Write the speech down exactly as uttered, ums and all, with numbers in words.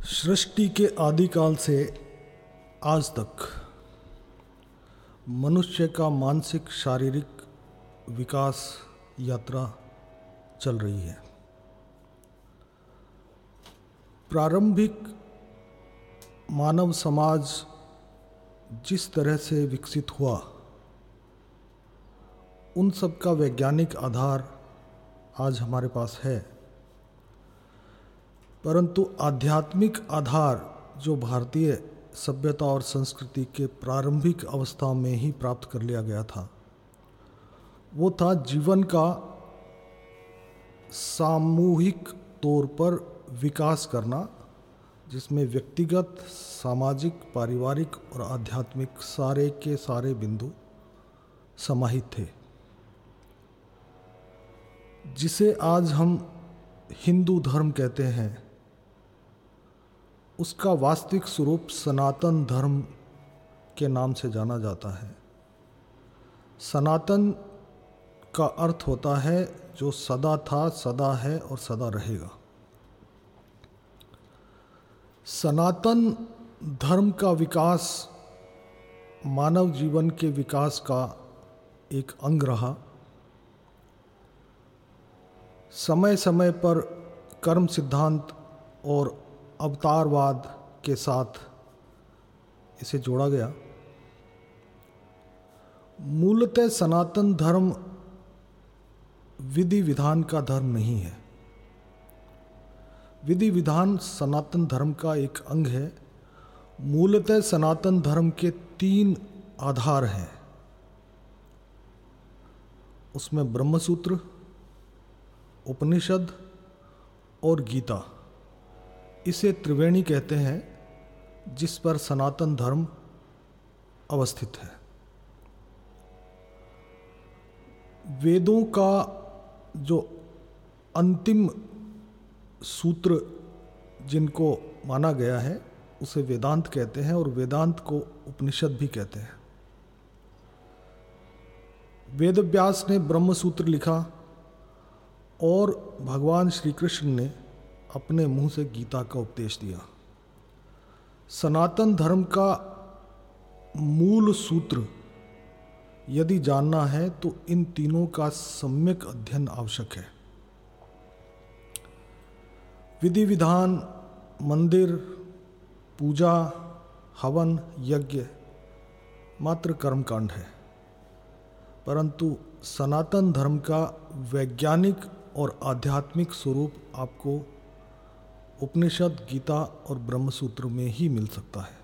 सृष्टि के आदिकाल से आज तक मनुष्य का मानसिक शारीरिक विकास यात्रा चल रही है। प्रारंभिक मानव समाज जिस तरह से विकसित हुआ, उन सब का वैज्ञानिक आधार आज हमारे पास है, परंतु आध्यात्मिक आधार जो भारतीय सभ्यता और संस्कृति के प्रारंभिक अवस्था में ही प्राप्त कर लिया गया था, वो था जीवन का सामूहिक तौर पर विकास करना, जिसमें व्यक्तिगत, सामाजिक, पारिवारिक और आध्यात्मिक सारे के सारे बिंदु समाहित थे, जिसे आज हम हिंदू धर्म कहते हैं। उसका वास्तविक स्वरूप सनातन धर्म के नाम से जाना जाता है। सनातन का अर्थ होता है जो सदा था, सदा है और सदा रहेगा। सनातन धर्म का विकास मानव जीवन के विकास का एक अंग रहा। समय समय पर कर्म सिद्धांत और अवतारवाद के साथ इसे जोड़ा गया। मूलतः सनातन धर्म विधि विधान का धर्म नहीं है। विधि विधान सनातन धर्म का एक अंग है। मूलतः सनातन धर्म के तीन आधार हैं। उसमें ब्रह्मसूत्र, उपनिषद और गीता, इसे त्रिवेणी कहते हैं, जिस पर सनातन धर्म अवस्थित है। वेदों का जो अंतिम सूत्र जिनको माना गया है, उसे वेदांत कहते हैं, और वेदांत को उपनिषद भी कहते हैं। वेदव्यास ने ब्रह्मसूत्र लिखा और भगवान श्री कृष्ण ने अपने मुंह से गीता का उपदेश दिया। सनातन धर्म का मूल सूत्र यदि जानना है तो इन तीनों का सम्यक अध्ययन आवश्यक है। विधि विधान, मंदिर, पूजा, हवन, यज्ञ मात्र कर्मकांड है, परंतु सनातन धर्म का वैज्ञानिक और आध्यात्मिक स्वरूप आपको उपनिषद, गीता और ब्रह्मसूत्र में ही मिल सकता है।